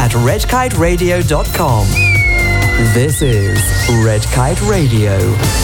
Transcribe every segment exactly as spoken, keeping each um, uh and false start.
at red kite radio dot com. This is Red Kite Radio.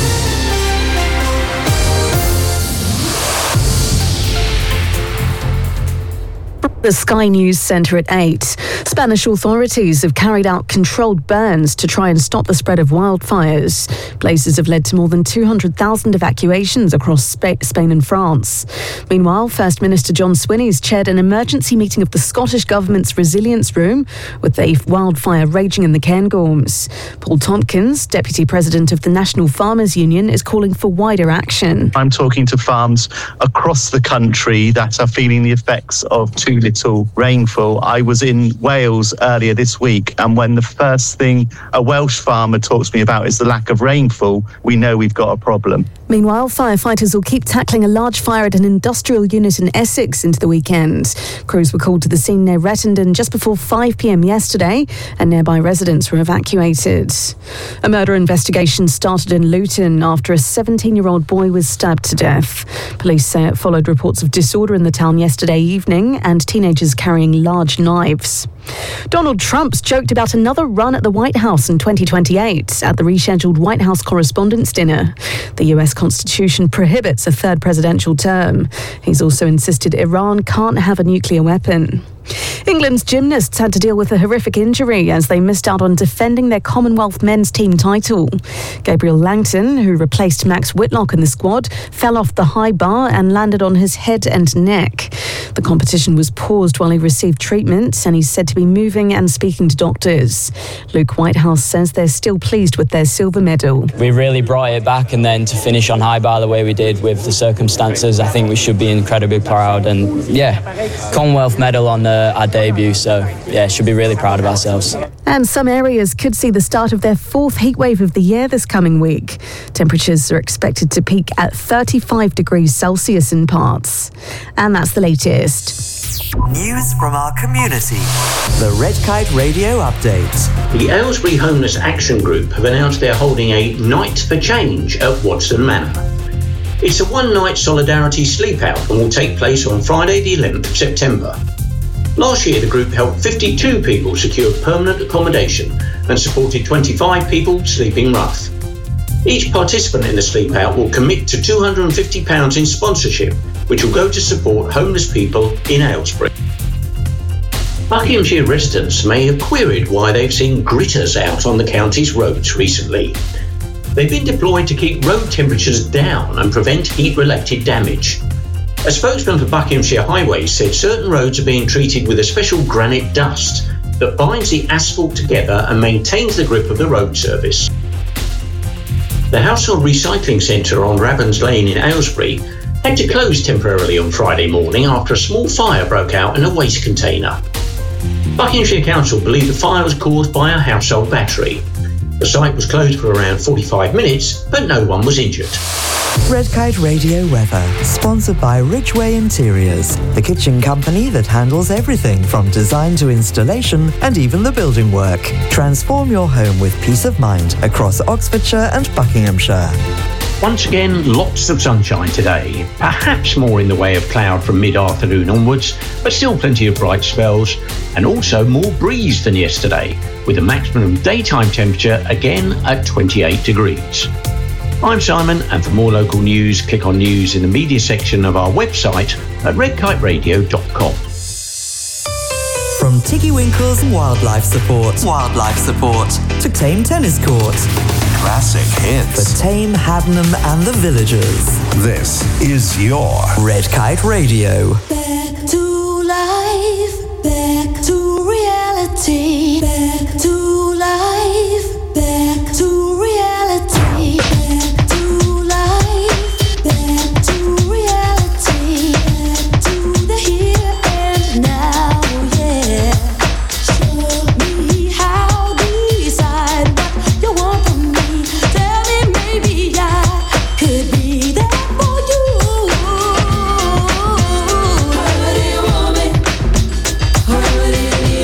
The Sky News Centre at eight. Spanish authorities have carried out controlled burns to try and stop the spread of wildfires. Blazes have led to more than two hundred thousand evacuations across Spain and France. Meanwhile, First Minister John Swinney's chaired an emergency meeting of the Scottish Government's Resilience Room with the wildfire raging in the Cairngorms. Paul Tompkins, Deputy President of the National Farmers Union, is calling for wider action. I'm talking to farms across the country that are feeling the effects of too little rainfall. I was in Wales earlier this week, and when the first thing a Welsh farmer talks to me about is the lack of rainfall, we know we've got a problem. Meanwhile, firefighters will keep tackling a large fire at an industrial unit in Essex into the weekend. Crews were called to the scene near Rettendon just before five p.m. yesterday, and nearby residents were evacuated. A murder investigation started in Luton after a seventeen-year-old boy was stabbed to death. Police say it followed reports of disorder in the town yesterday evening and teenagers carrying large knives. Donald Trump's joked about another run at the White House in twenty twenty-eight at the rescheduled White House Correspondents' Dinner. The U S Constitution prohibits a third presidential term. He's also insisted Iran can't have a nuclear weapon. England's gymnasts had to deal with a horrific injury as they missed out on defending their Commonwealth men's team title. Gabriel Langton, who replaced Max Whitlock in the squad, fell off the high bar and landed on his head and neck. The competition was paused while he received treatment, and he's said to be moving and speaking to doctors. Luke Whitehouse says they're still pleased with their silver medal. We really brought it back, and then to finish on high bar the way we did with the circumstances, I think we should be incredibly proud. And yeah, Commonwealth medal on uh, our debut, so yeah, should be really proud of ourselves. And some areas could see the start of their fourth heatwave of the year this coming week. Temperatures are expected to peak at thirty-five degrees Celsius in parts. And that's the latest. News from our community. The Red Kite Radio Update. The Aylesbury Homeless Action Group have announced they're holding a Night for Change at Watson Manor. It's a one-night solidarity sleep out and will take place on Friday the eleventh of September. Last year, the group helped fifty-two people secure permanent accommodation and supported twenty-five people sleeping rough. Each participant in the sleep out will commit to two hundred fifty pounds in sponsorship, which will go to support homeless people in Aylesbury. Buckinghamshire residents may have queried why they've seen gritters out on the county's roads recently. They've been deployed to keep road temperatures down and prevent heat-related damage. A spokesman for Buckinghamshire Highways said certain roads are being treated with a special granite dust that binds the asphalt together and maintains the grip of the road surface. The Household Recycling Centre on Ravens Lane in Aylesbury had to close temporarily on Friday morning after a small fire broke out in a waste container. Buckinghamshire Council believe the fire was caused by a household battery. The site was closed for around forty-five minutes, but no one was injured. Red Kite Radio weather, sponsored by Ridgeway Interiors, the kitchen company that handles everything from design to installation and even the building work. Transform your home with peace of mind across Oxfordshire and Buckinghamshire. Once again, lots of sunshine today. Perhaps more in the way of cloud from mid-afternoon onwards, but still plenty of bright spells, and also more breeze than yesterday, with a maximum daytime temperature again at twenty-eight degrees. I'm Simon, and for more local news, click on news in the media section of our website at red kite radio dot com. From Tiggy Winkles Wildlife Support, Wildlife Support to Tame Tennis Court. Classic hits. For Tame, Haddenham and the Villagers. This is your Red Kite Radio. Back to life, back to reality, back to life, back to reality, back to life, back to reality, back to the here and now, yeah. Show me how, decide what you want from me. Tell me maybe I could be there for you. Already want me, already need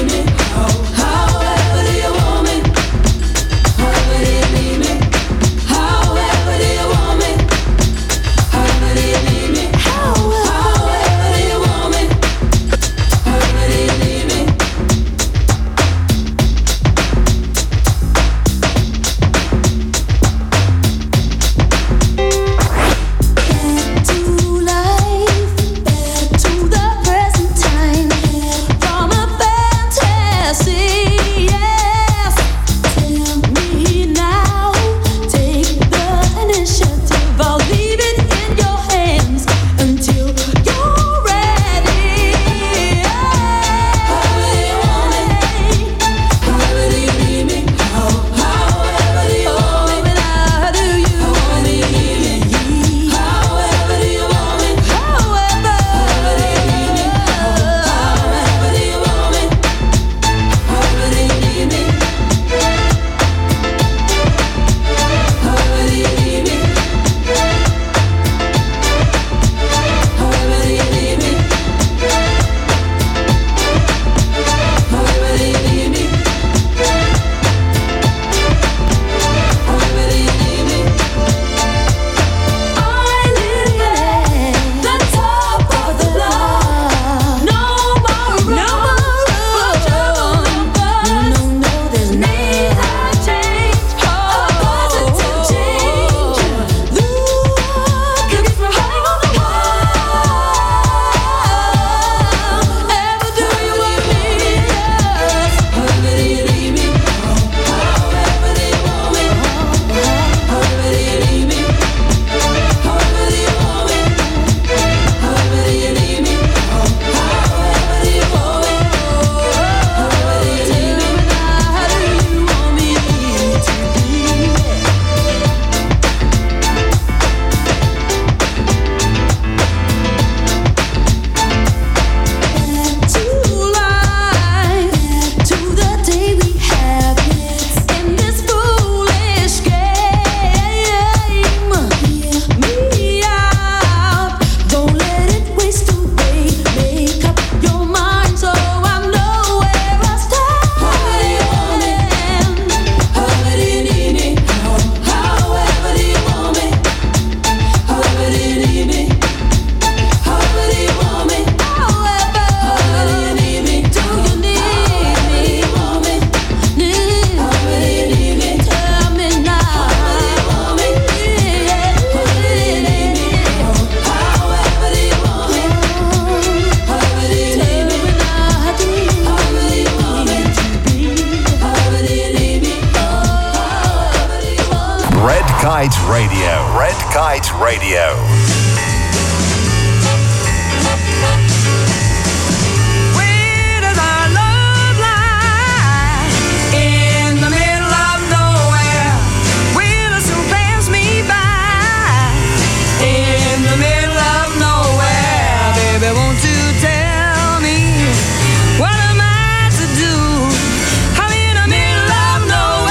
Kite Radio. Red Kite Radio.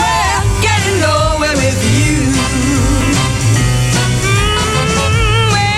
With you. Mm,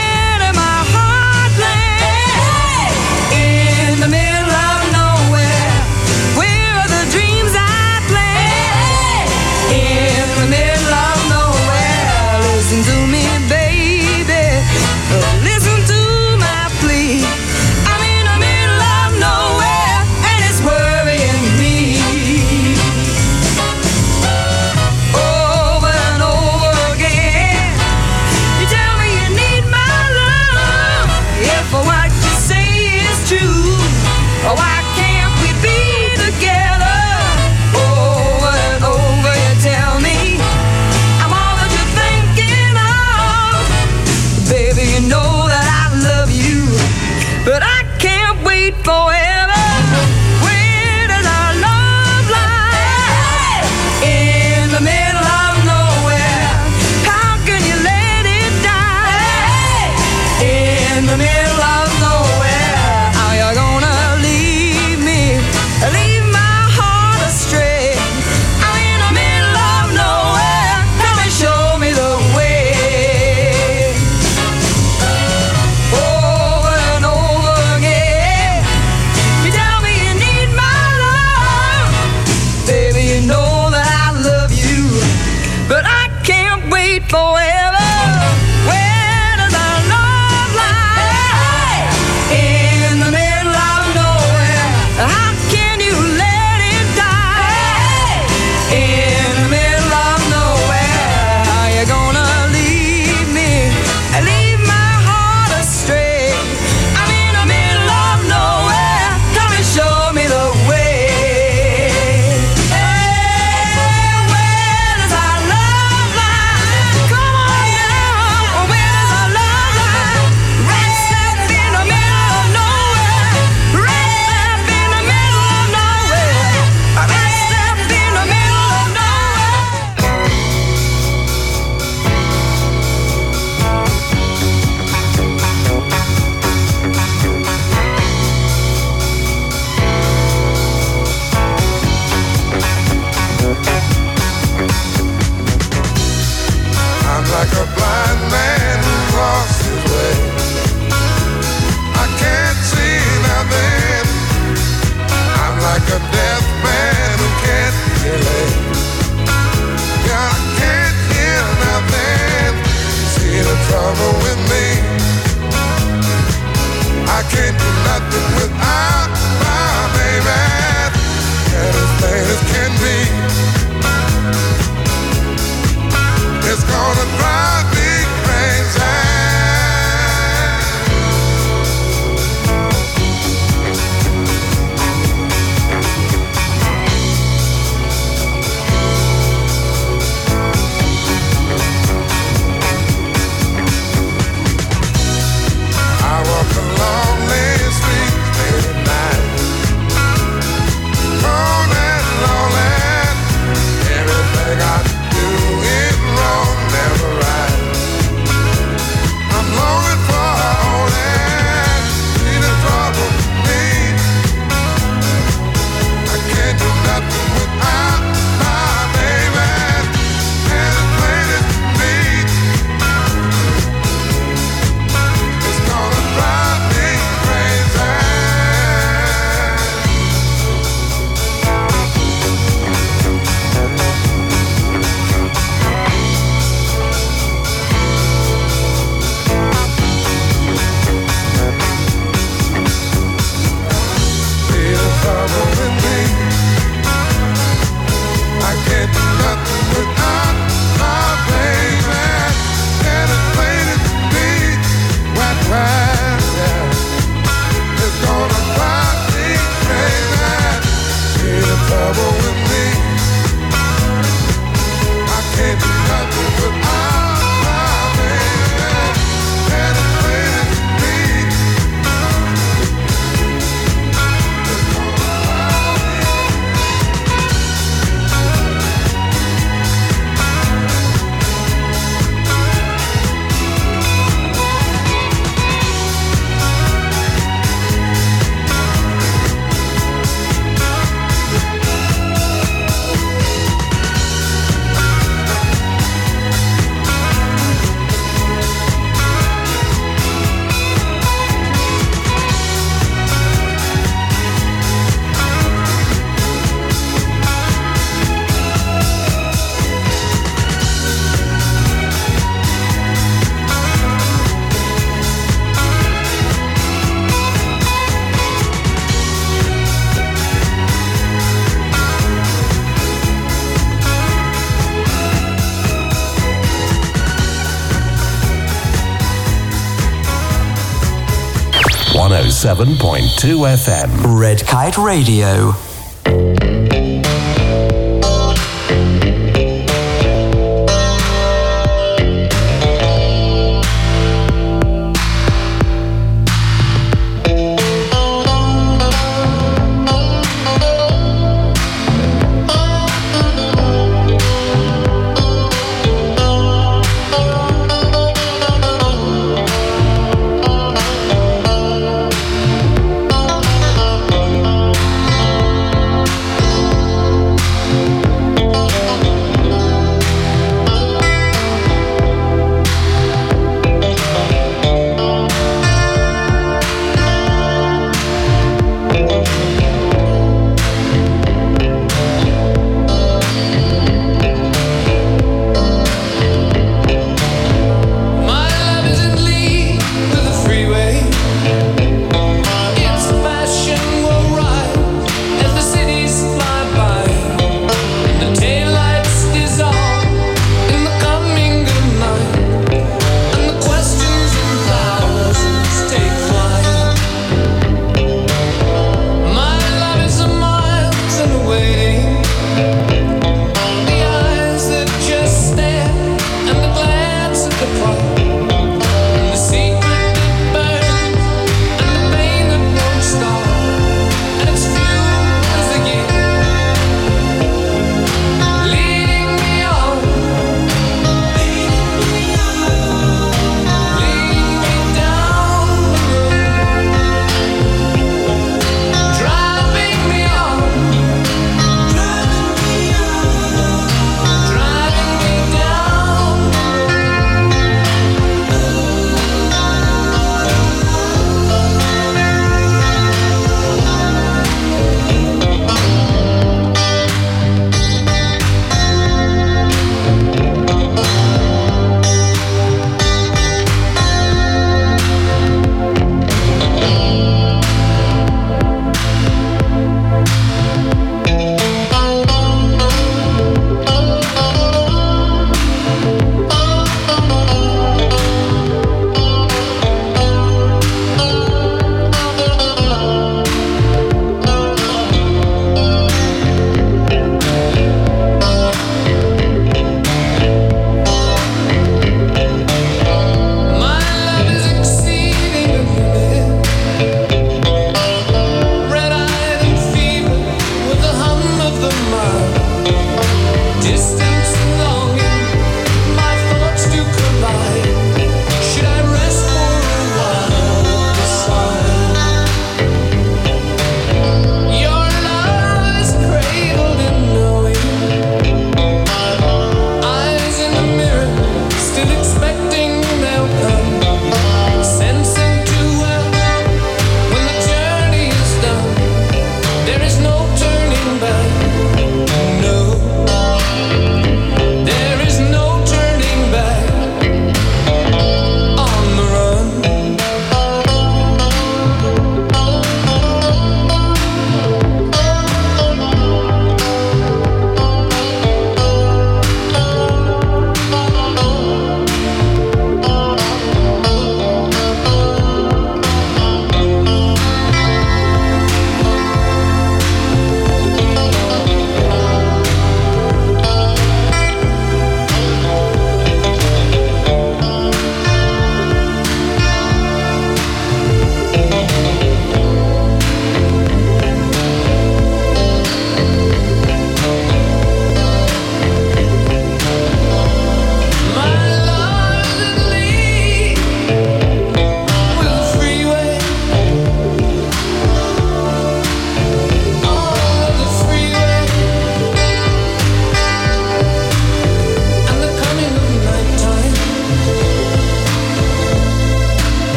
seven point two F M. Red Kite Radio.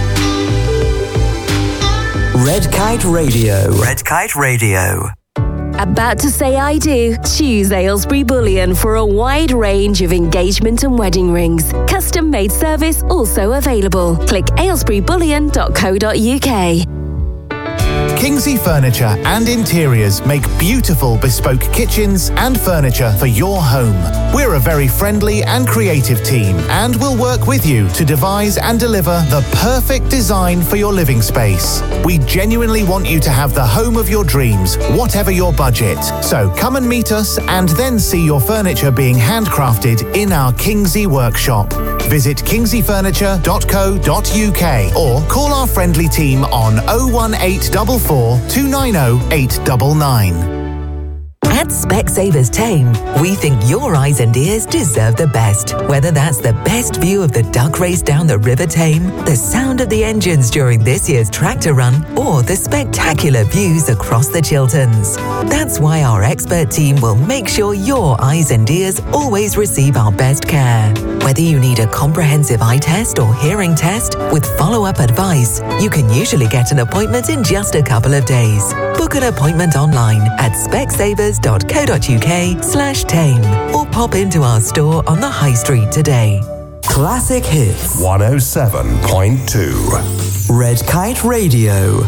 Red Kite Radio. Red Kite Radio. About to say I do? Choose Aylesbury Bullion for a wide range of engagement and wedding rings. Custom made service also available. Click aylesbury bullion dot co dot uk. Kingsley Furniture and Interiors make beautiful bespoke kitchens and furniture for your home. We're a very friendly and creative team and will work with you to devise and deliver the perfect design for your living space. We genuinely want you to have the home of your dreams, whatever your budget. So come and meet us and then see your furniture being handcrafted in our Kingsley workshop. Visit kingsley furniture dot co dot uk or call our friendly team on oh one eight four four, two nine oh, eight nine nine. At Specsavers Tame, we think your eyes and ears deserve the best. Whether that's the best view of the duck race down the River Tame, the sound of the engines during this year's tractor run, or the spectacular views across the Chilterns. That's why our expert team will make sure your eyes and ears always receive our best care. Whether you need a comprehensive eye test or hearing test with follow-up advice, you can usually get an appointment in just a couple of days. Book an appointment online at specsavers dot co dot uk slash tame or pop into our store on the High Street today. Classic Hits one oh seven point two Red Kite Radio.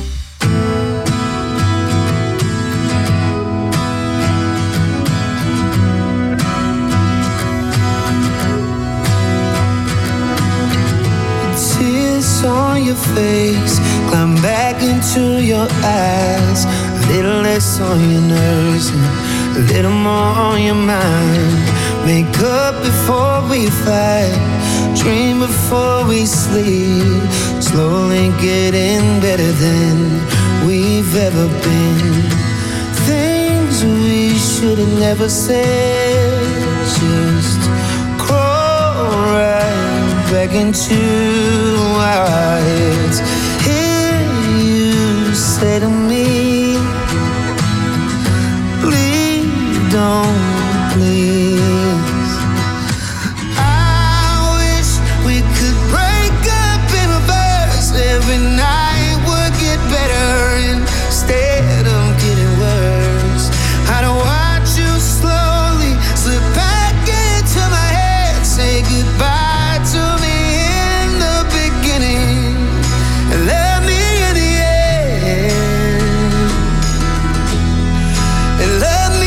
Tears on your face, climb back into your eyes. A little less on your nerves and a little more on your mind. Make up before we fight, dream before we sleep. Slowly getting better than we've ever been. Things we should have never said. Just crawl right back into our heads. Hear you say to me, don't please. I wish we could break up in reverse. Every night would get better instead of getting worse. I don't watch you slowly slip back into my head. Say goodbye to me in the beginning and let me in the end. And let me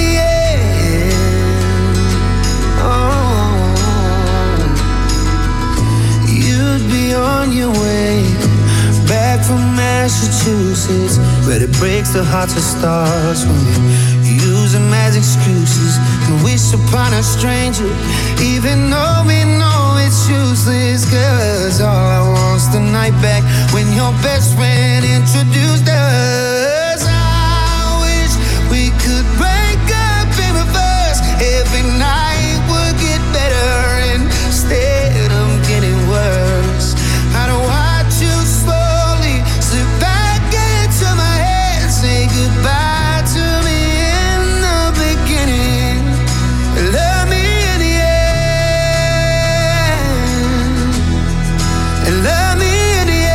on your way back from Massachusetts, but it breaks the hearts of stars when we use them as excuses and wish upon a stranger, even though we know it's useless. Cause all I want's the night back when your best friend introduced us. I wish we could break up in reverse. Every night would get better instead of getting worse. I don't watch you slowly slip back into my head. Say goodbye to me in the beginning. Love me in the end. And love me in the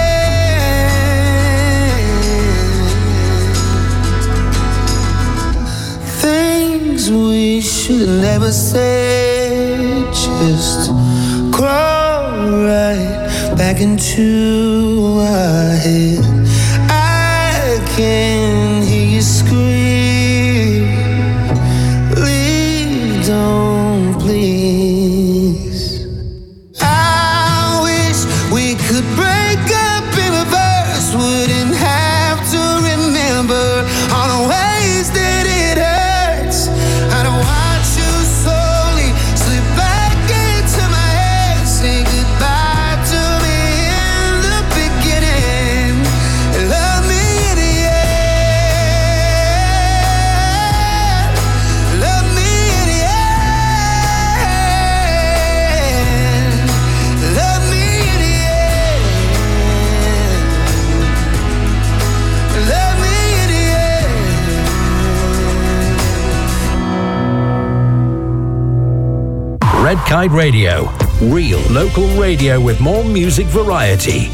end. Things we should have never said. Just crawl right back into our head. I can hear you scream, leave, don't please. I wish we could break up in reverse. Wouldn't have to remember all the ways that it hurts. I don't want you slowly slip back into my head. Say goodbye to me in the beginning. Love me in the end. Love me in the end. Love me in the end. Love me in the end. Red Kite Radio. Real local radio with more music variety.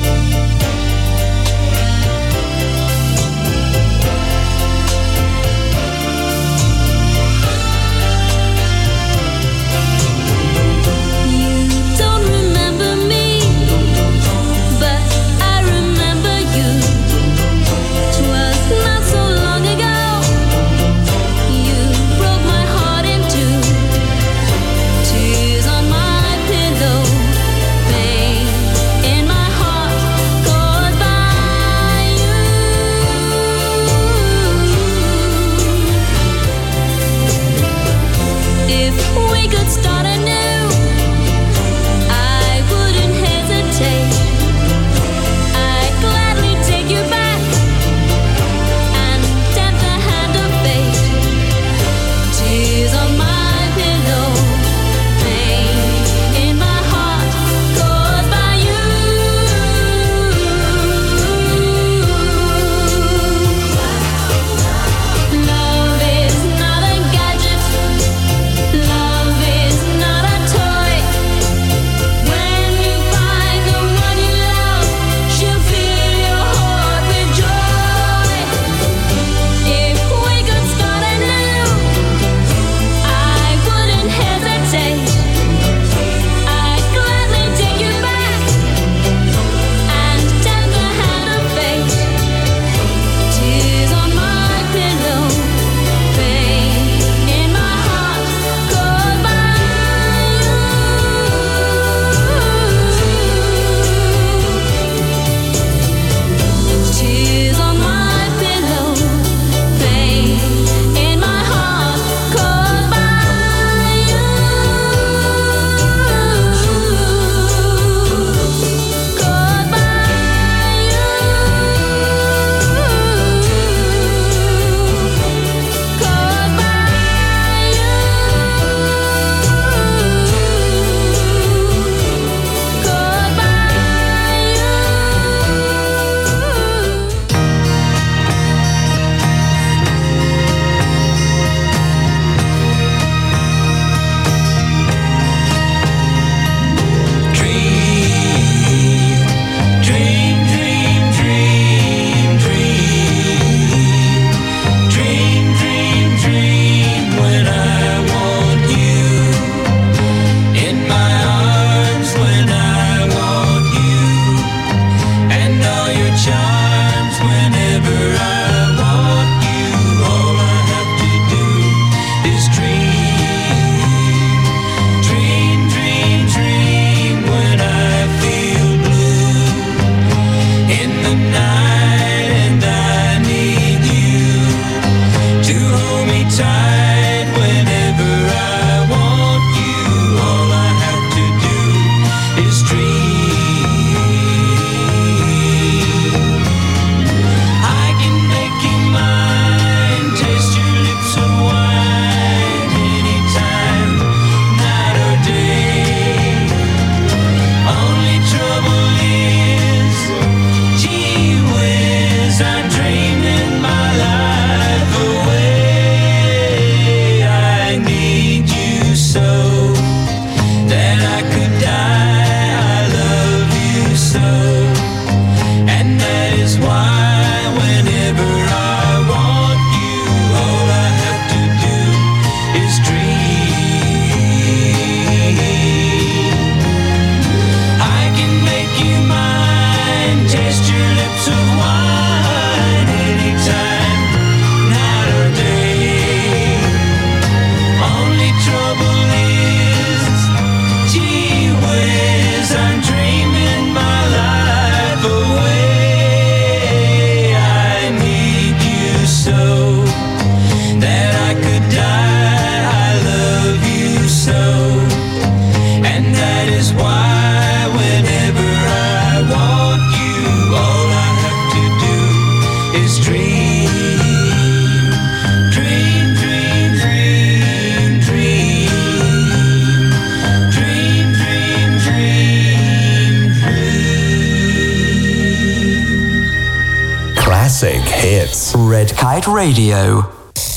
Red Kite Radio.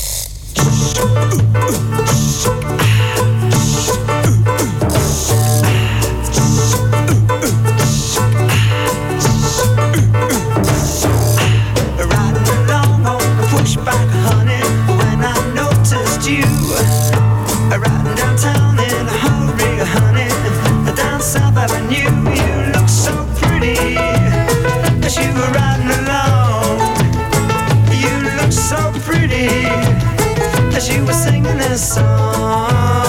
You were singing this song.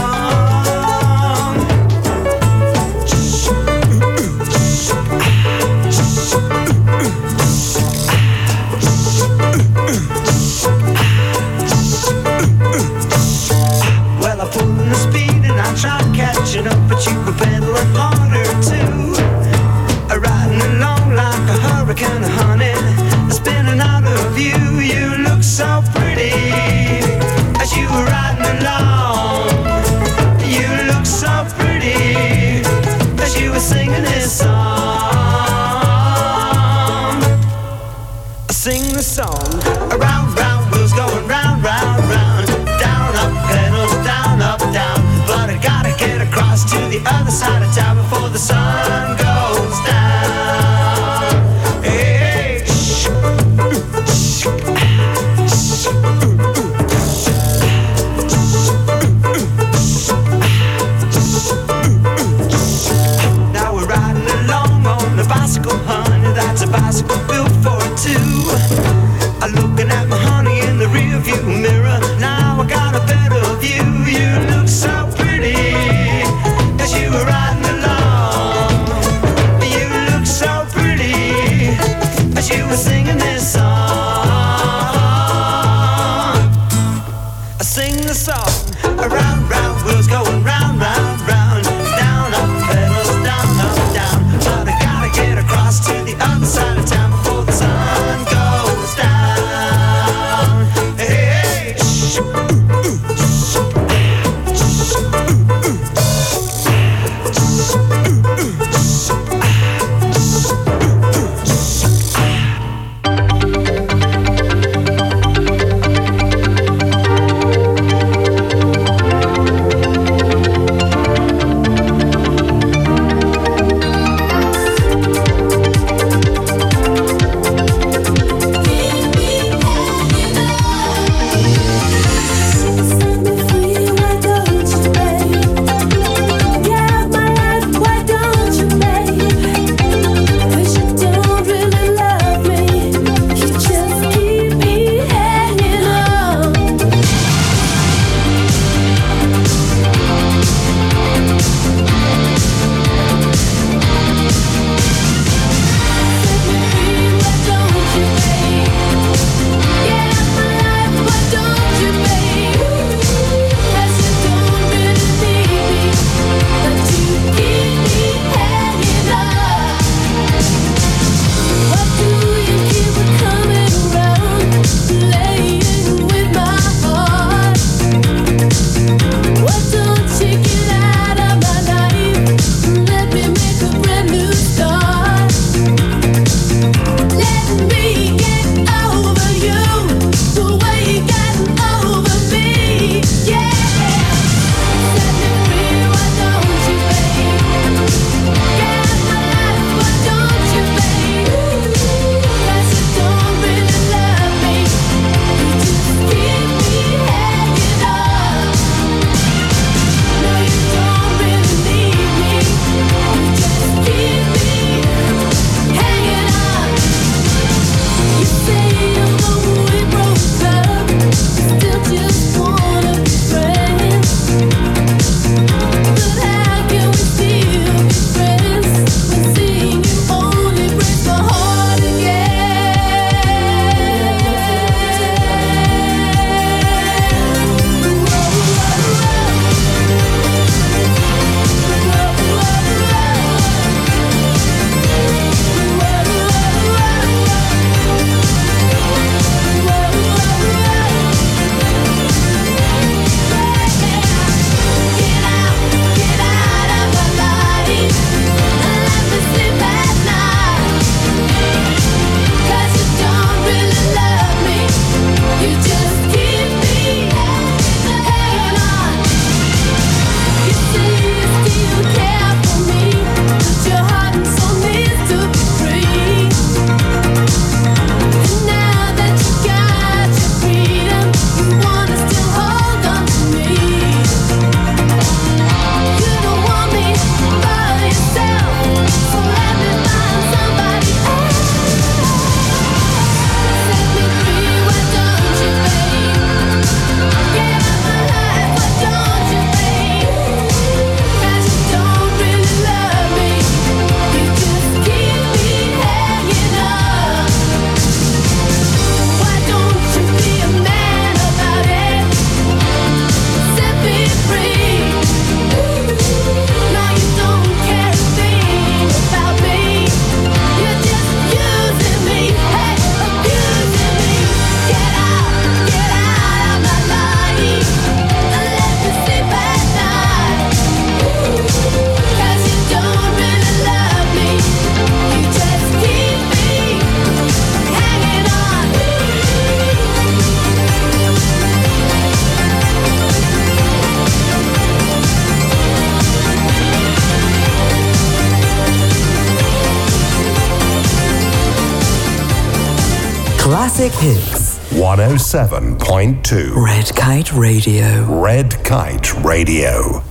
Well, I pulled in the speed and I tried catching up, but you were pedaling harder too. Riding along like a hurricane, honey, spinning out of view. You look so pretty as you were riding along. You look so pretty as you were singing this song. I sing the song. Around, round, wheels going round, round, round. Down, up, pedals, down, up, down. But I gotta get across to the other side of town before the sun goes down. Hey, shh. Now we're riding along on a bicycle, honey. That's a bicycle built for two. I'm looking at my honey in the rearview mirror. Now I got a better view. You look so pretty as you were riding along. You look so pretty as you were singing this song. I sing the song. Around, round, wheels going round, round, round. Down, up, pedals, down, up, down. But I gotta get across to the other side of town before Classic hits. one oh seven point two. Red Kite Radio. Red Kite Radio.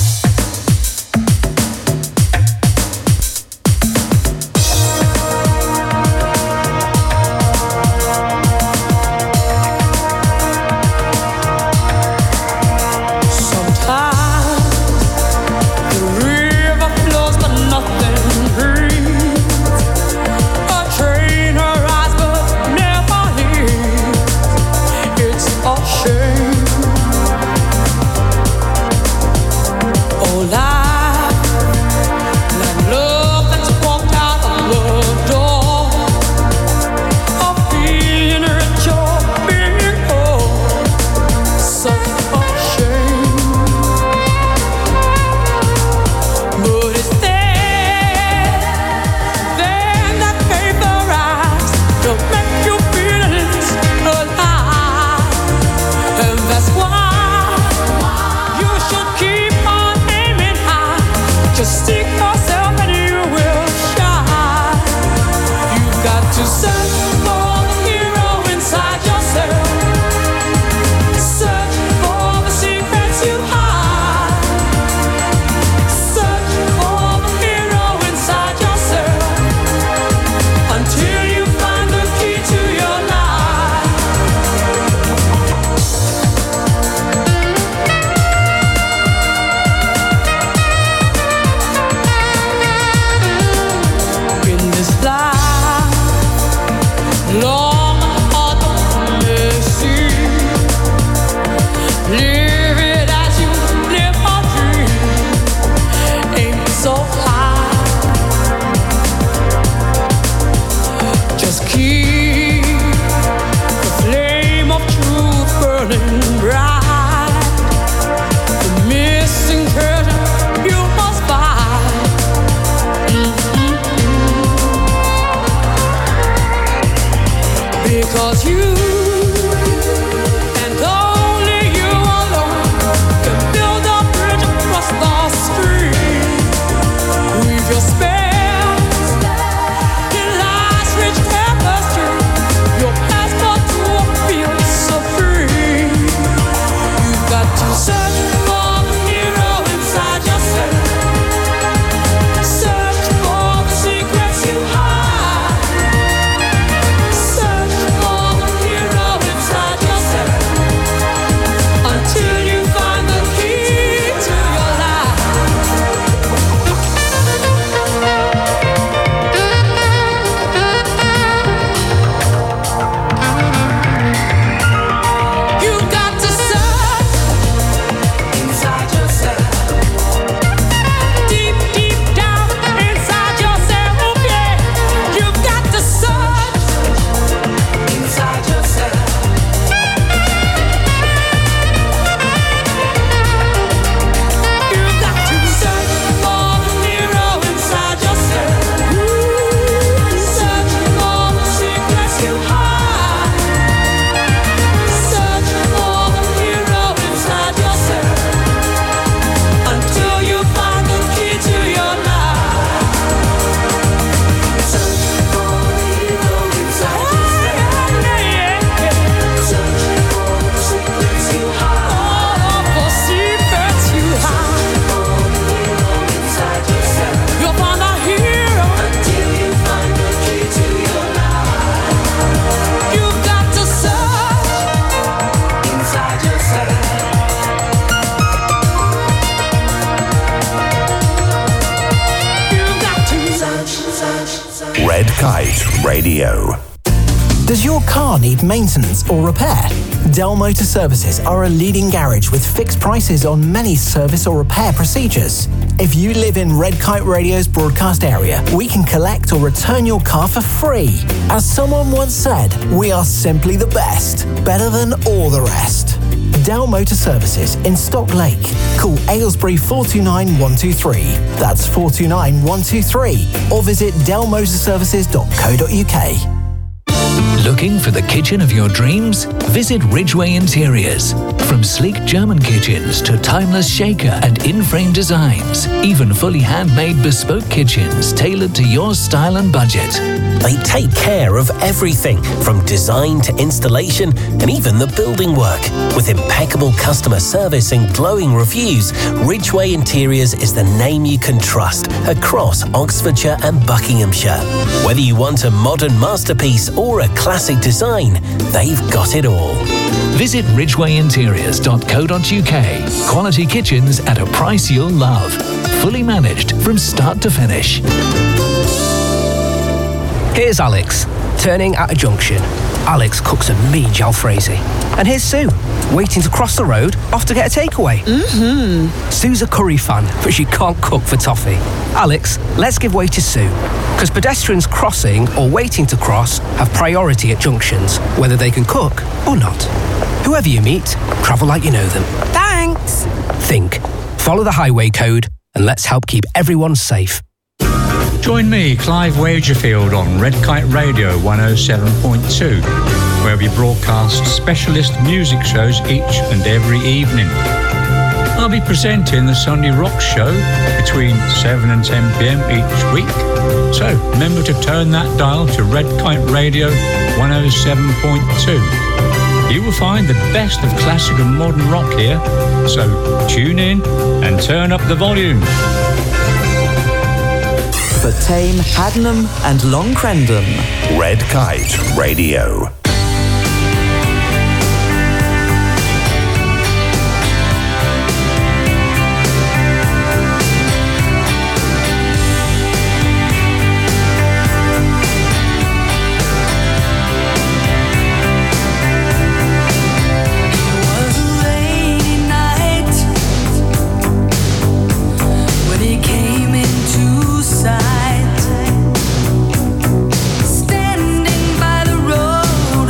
Red Kite Radio. Does your car need maintenance or repair? Dell Motor Services are a leading garage with fixed prices on many service or repair procedures. If you live in Red Kite Radio's broadcast area, we can collect or return your car for free. As someone once said, we are simply the best, better than all the rest. Dell Motor Services in Stock Lake. Call Aylesbury four two nine, one two three. That's four two nine, one two three. Or visit dell motor services dot co dot uk. Looking for the kitchen of your dreams? Visit Ridgeway Interiors. From sleek German kitchens to timeless shaker and in-frame designs, even fully handmade bespoke kitchens tailored to your style and budget. They take care of everything from design to installation and even the building work. With impeccable customer service and glowing reviews, Ridgeway Interiors is the name you can trust across Oxfordshire and Buckinghamshire. Whether you want a modern masterpiece or a classic design, they've got it all. Visit ridgeway interiors dot co dot uk. Quality kitchens at a price you'll love. Fully managed from start to finish. Here's Alex, turning at a junction. Alex cooks a mean jalfrezi. And here's Sue, waiting to cross the road, off to get a takeaway. Mm-hmm. Sue's a curry fan, but she can't cook for toffee. Alex, let's give way to Sue. Because pedestrians crossing or waiting to cross have priority at junctions, whether they can cook or not. Whoever you meet, travel like you know them. Thanks. Think. Follow the highway code and let's help keep everyone safe. Join me, Clive Wagerfield, on Red Kite Radio one oh seven point two, where we broadcast specialist music shows each and every evening. I'll be presenting the Sunday Rock Show between seven and ten p.m. each week. So remember to turn that dial to Red Kite Radio one oh seven point two. You will find the best of classic and modern rock here. So tune in and turn up the volume. For Tame, Haddenham and Long Crendon, Red Kite Radio. Standing by the road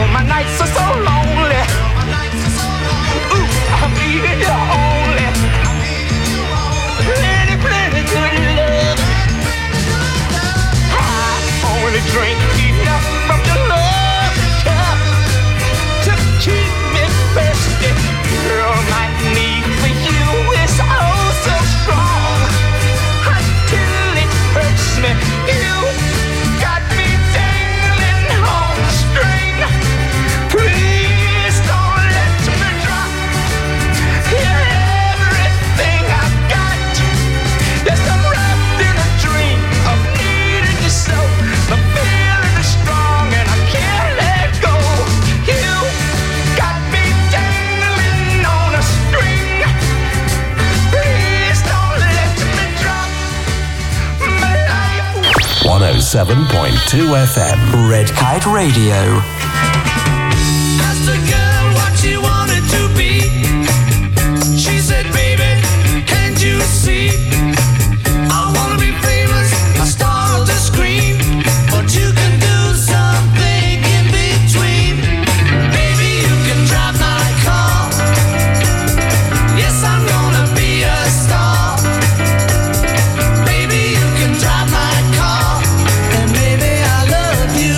my nights are so lonely. Ooh, I'm needing you only. Plenty, plenty good love. I only drink enough from your love cup to keep me thirsty. Girl, my need for you is oh so strong until it hurts me. You got me dangling on a string. Please don't let me drop. You're everything I've got. Yes, I'm wrapped in a dream of needing you so. The feeling is strong and I can't let go. You got me dangling on a string. Please don't let me drop my life. one oh seven point two F M. Red Kite Radio. Asked a girl what she wanted to be. She said, baby, can't you see? I wanna be famous, a star to scream. But you can do something in between. Maybe you can drive my car. Yes, I'm gonna be a star. Maybe you can drive my car. And maybe I love you.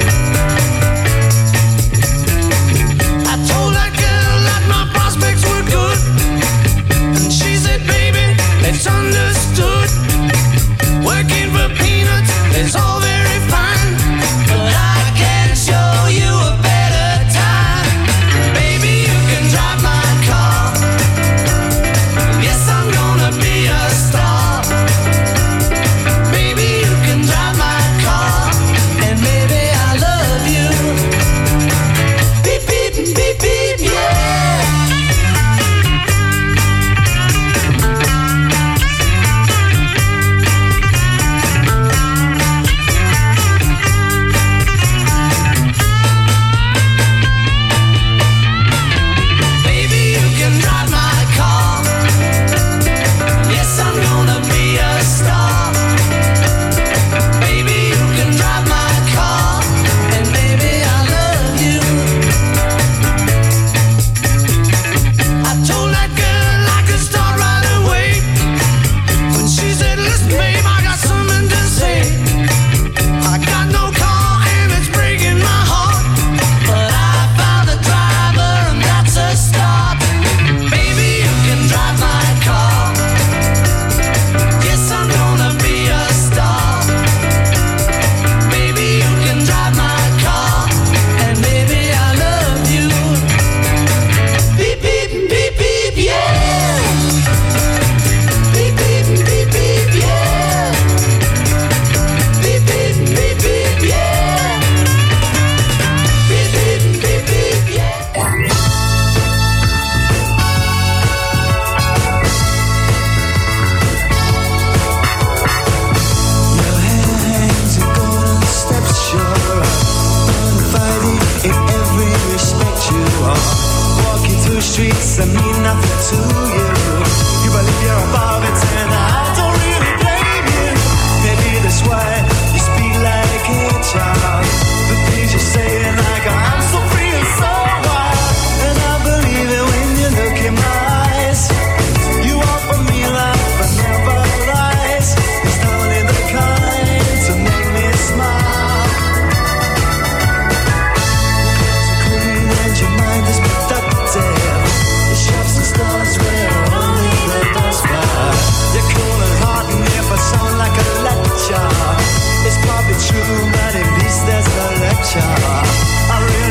I told that girl that my prospects were good. And she said, baby, it's understood. Working for peanuts is all very fine. But I can show you a better time. Baby, you can drive my car. Yes, I'm gonna be a star. Baby, you can drive my car. And maybe I love you. Beep, beep, beep, beep, yeah. Baby, you can drive my car. Yes, I'm gonna be a star. Baby, you can drive my car. And baby, I love you. I told that girl I could start right away. When she said, listen, babe, I got something to say. I got no car and it's breaking my heart. But I found a driver and that's a start. Baby, you can drive my car. Yes, I'm gonna be a star. Baby, you can drive my car. And baby, I love you. Beep, beep, beep, beep, yeah. Beep, beep, beep, beep, yeah. Beep, beep, beep, beep, yeah. Beep, beep, beep, beep, yeah. Your hair hangs in golden steps, sure. Uninvited in every respect you are. Walking through streets that mean nothing to you. You believe you're above it and I don't really blame you. Maybe that's why you speak like a child. The things you say and like I'm so free and so wild. And I believe it when you look in my eyes. You offer me life but never lies. It's only the kind to make me smile. Clean and your mind is productive. The shops and stores where only the dust fly. You're cool and hot and if I sound like a lecture, it's probably true, but at least there's a lecture. I really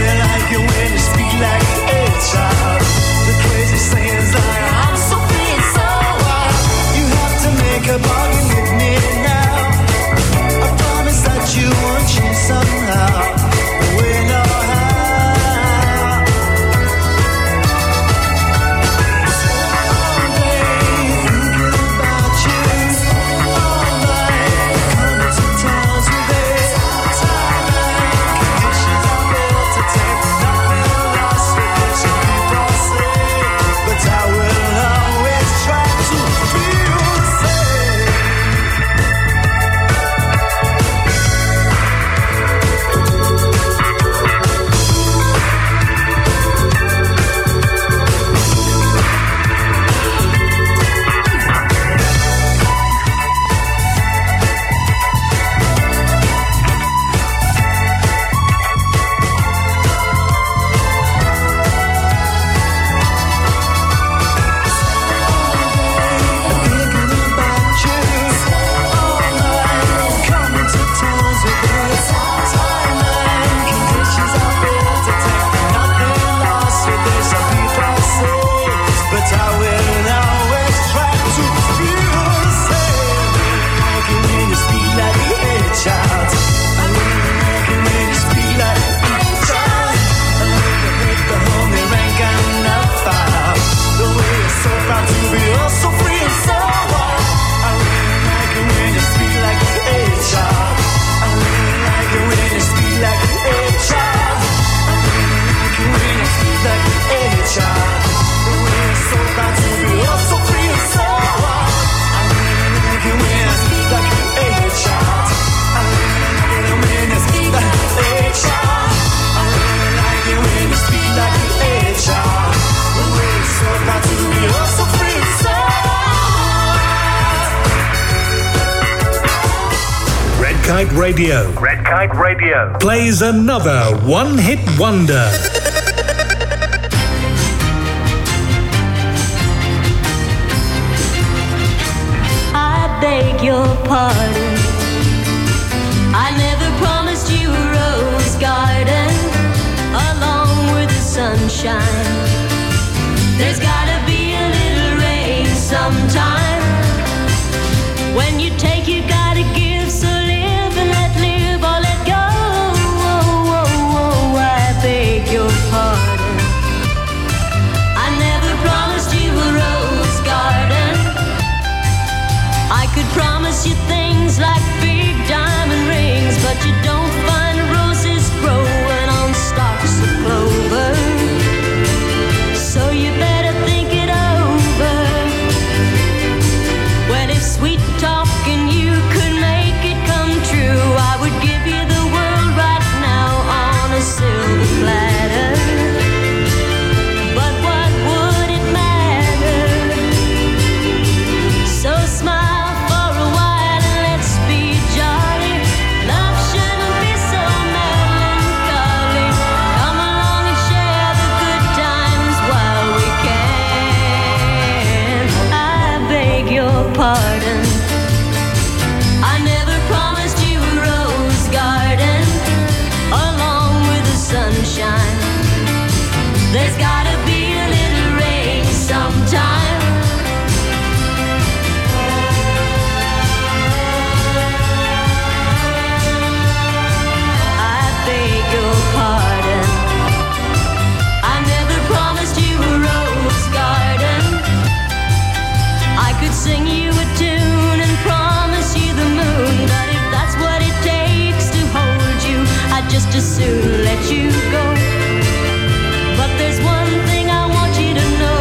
Kite Radio. Red Kite Radio Plays another one-hit wonder. I beg your pardon. I never promised you a rose garden along with the sunshine. There's gotta be a little rain sometime. When you take, you gotta give. So live and let live or let go. Oh, oh, oh, I beg your pardon. I never promised you a rose garden. I could promise you things like big diamond rings, but you don't find roses growing on stalks of clover. So you better think it over. Well, if sweet talking you could make it come true, I would give you the world right now on a silver platter. But what would it matter? So smile for a while and let's be jolly. Love shouldn't be so melancholy. Come along and share the good times while we can. I beg your pardon. I never promised you a rose garden along with the sunshine. There's gotta be a little rain sometime. I beg your pardon. I never promised you a rose garden. I could sing you a tune and promise you the moon, but if that's what it takes to hold you, I'd just as soon let you go. But there's one thing I want you to know.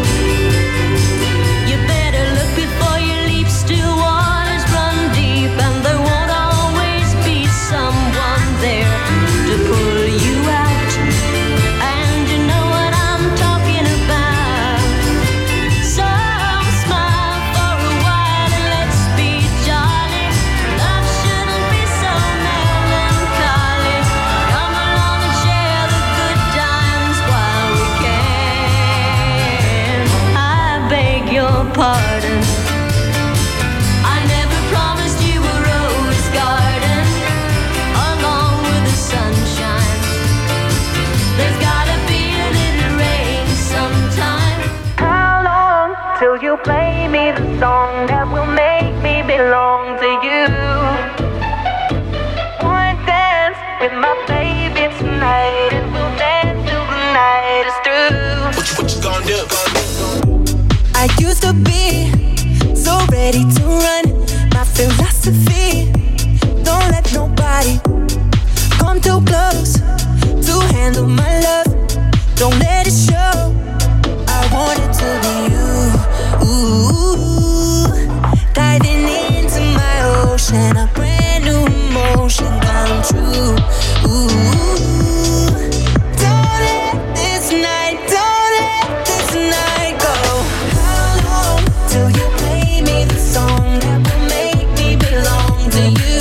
You better look before you leap. Still waters run deep, and there won't always be someone there to pull you out. And you know what I'm talking about. So smile for a while and let's be jolly. Love shouldn't be so melancholy. Come along and share the good times while we can. I beg your pardon. I never promised you a rose garden along with the sunshine. There's gotta be a little rain sometime. How long till you play me the song that will make me belong to you? One dance with my baby tonight, and we'll dance till the night is through. What you, what you gonna do? I used to be so ready to run. My philosophy, don't let nobody come too close to handle my love. Don't let it show. I want it to be you. Ooh, diving into my ocean, a brand new emotion come true. Ooh, don't let this night, don't let this night go. How long till you play me the song that will make me belong to you?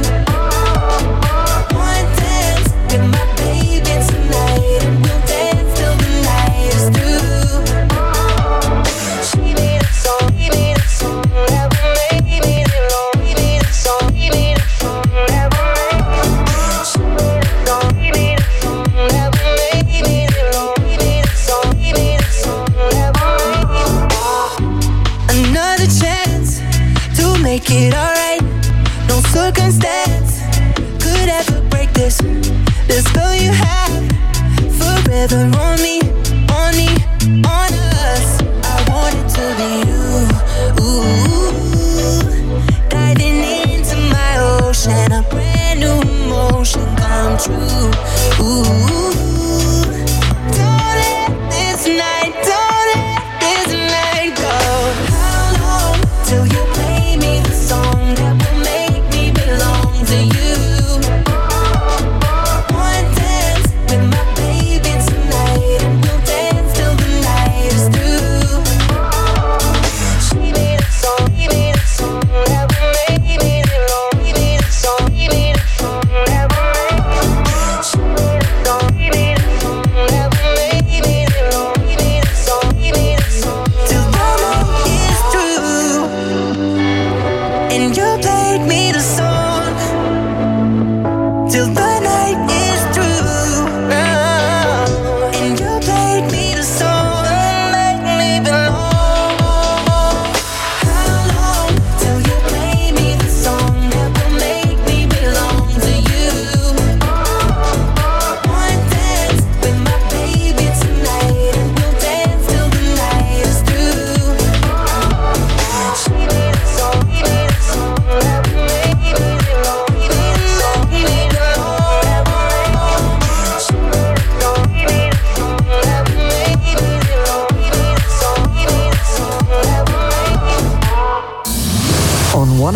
One dance with my baby tonight, and we'll dance till the night is through. She made a song, he made a song that will make me belong. He made a song, he made a song that will make me. She made a song, he made a song that will make me belong. He made a song, he made a song that will make me. Another chance to make it alright. No circumstance could ever break this. The spell you have forever on me, on me, on us. I want it to be you. Ooh, diving into my ocean, a brand new emotion come true. Ooh, don't let this night, don't let this night go. How long till you play me the song that will make me belong to you? One dance with my baby tonight.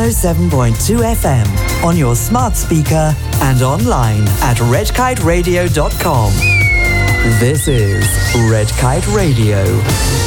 oh seven point two F M on your smart speaker and online at red kite radio dot com. This is Red Kite Radio.